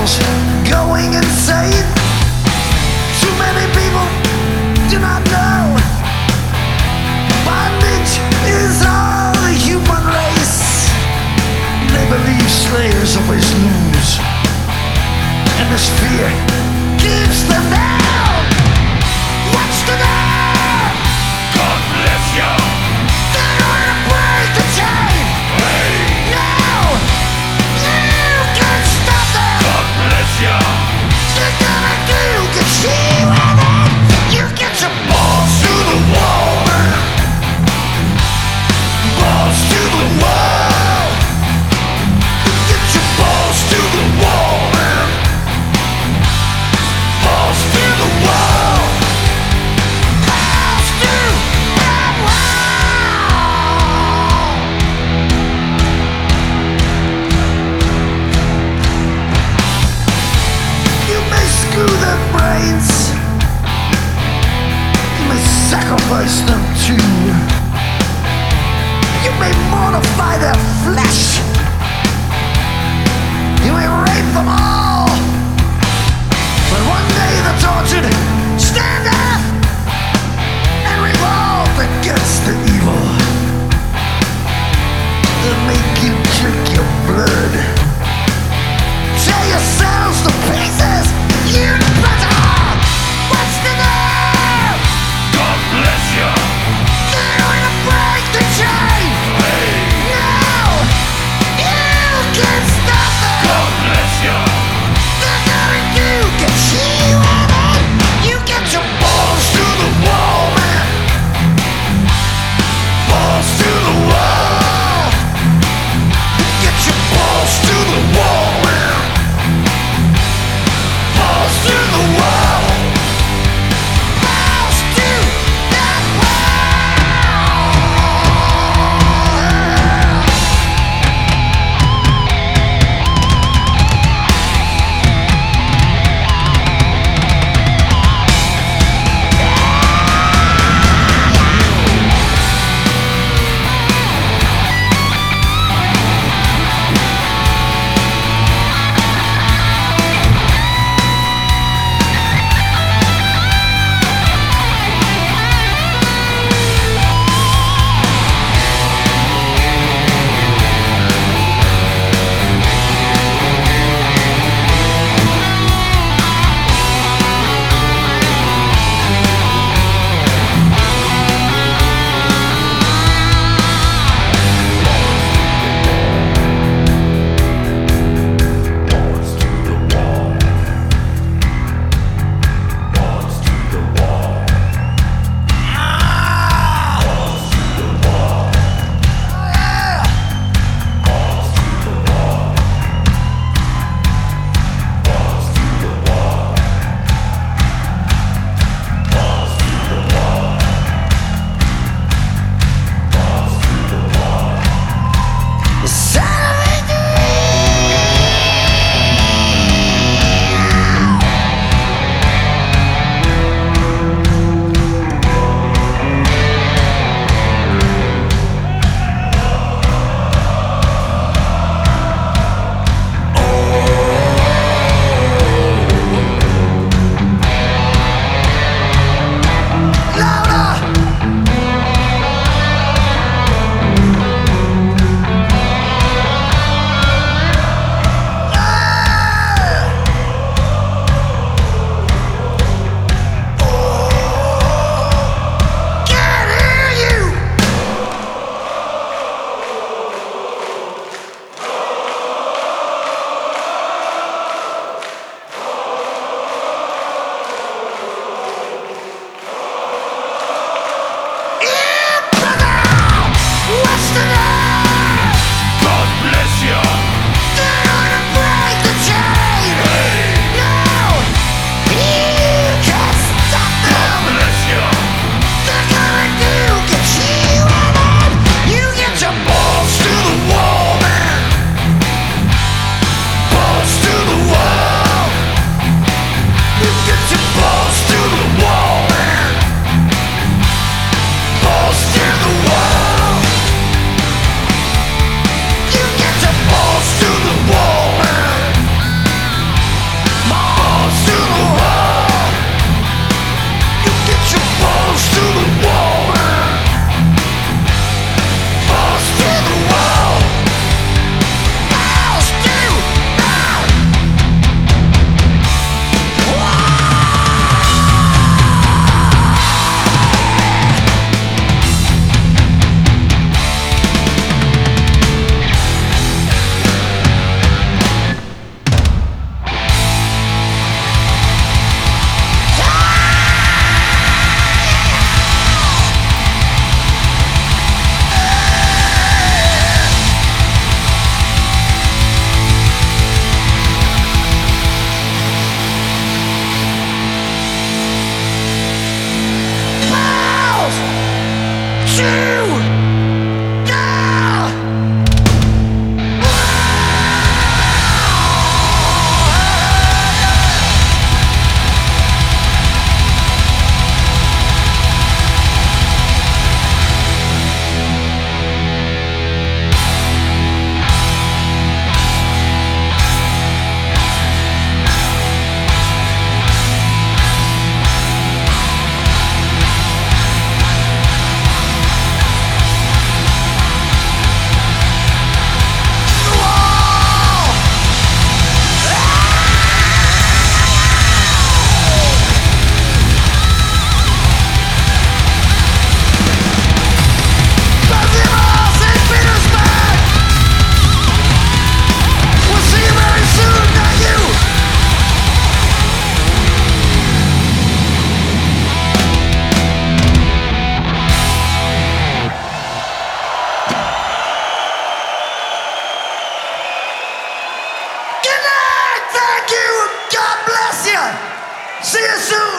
criminals going insane. Too many people do not know bondage is all the human race. They believe slayers always lose, and this fear keeps them down. What's the name? God bless you. They want to break the chain. Hey, No, you can't stop them. God bless you. They're gonna do get see with it. You get your balls to the wall, man. Balls to the wall. Get your balls to the wall, man. Balls to the wall. Balls to the wall. You may screw their brains. You may sacrifice them too. You may mortify their flesh. You may rape them all. But one day the tortured stand up and revolt against the evil. They'll make you drink your blood. Tear yourselves to pieces, you better. What's the name? God bless you. They're gonna break the chain. Hey, No, you can't stop them. God bless you. They're gonna do get you with it. You get your balls to the wall, man. Balls to the wall. Get your balls to the wall, man. See you soon.